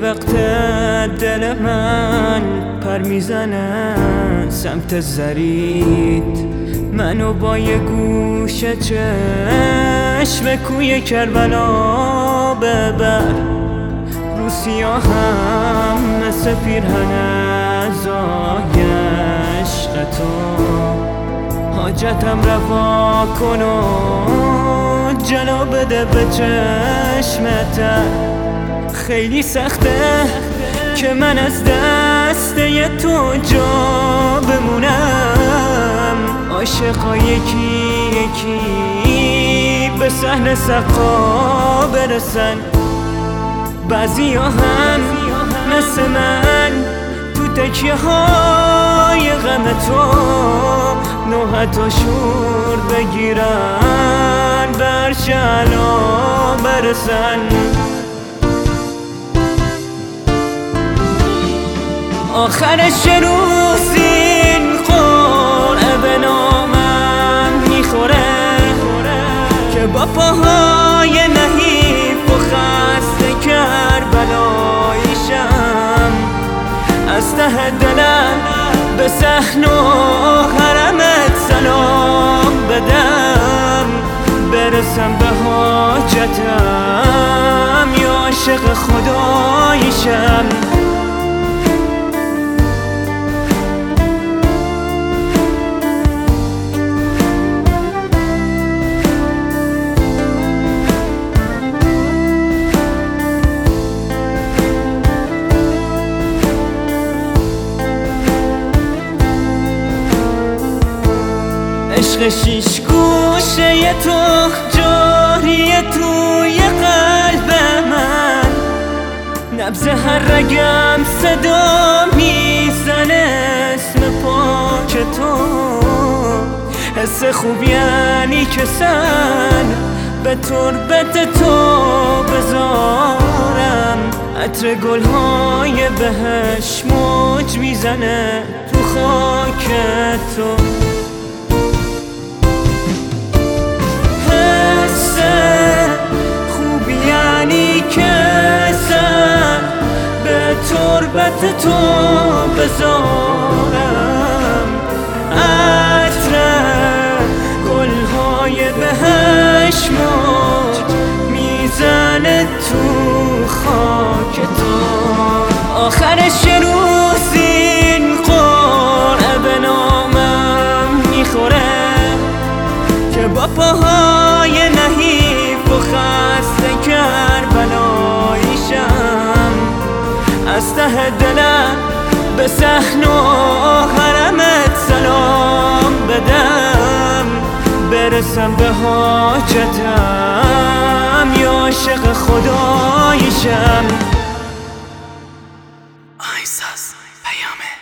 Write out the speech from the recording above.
وقت دل من پر میزنه سمت زرید، منو با یه گوشه چشم کوی کربلا ببر. رو سیاهم مثل پیرهن ازای عشق تو، حاجتم رفا کن و جلو بده به چشمت. خیلی سخته که من از دسته تو جا بمونم، عاشقا یکی یکی به صحن سقا برسن. بعضیا هم مثل من تو تکیه های غم تو نوحت و شور بگیرن، بر شعلا برسن. آخرش روز این قرعه به نامم میخوره که با پاهای نحیف و خسته کربلاییشم، از ته دلم به صحن و حرمت سلام بدم، برسم به حاجتم یا عاشق خداییشم. عشق شیش گوشه تو جاری توی قلب من، نبض هر رگم صدا میزنه اسم پاک تو. حس خوب یعنی که سن به تربت تو بذارم، عطر گلهای بهش موج میزنه تو خاک تو. تربت تو بذارم، عطر گلهای بهش موج میزنه تو خاک تو. آخرش روز این قرعه به نامم میخوره که با پاهای نحیف و خسته کربلاییشم، از ته دلم به صحن و حرمت سلام بدم، برسم به حاجتم یا عاشق خداییشم. آیساس پیامه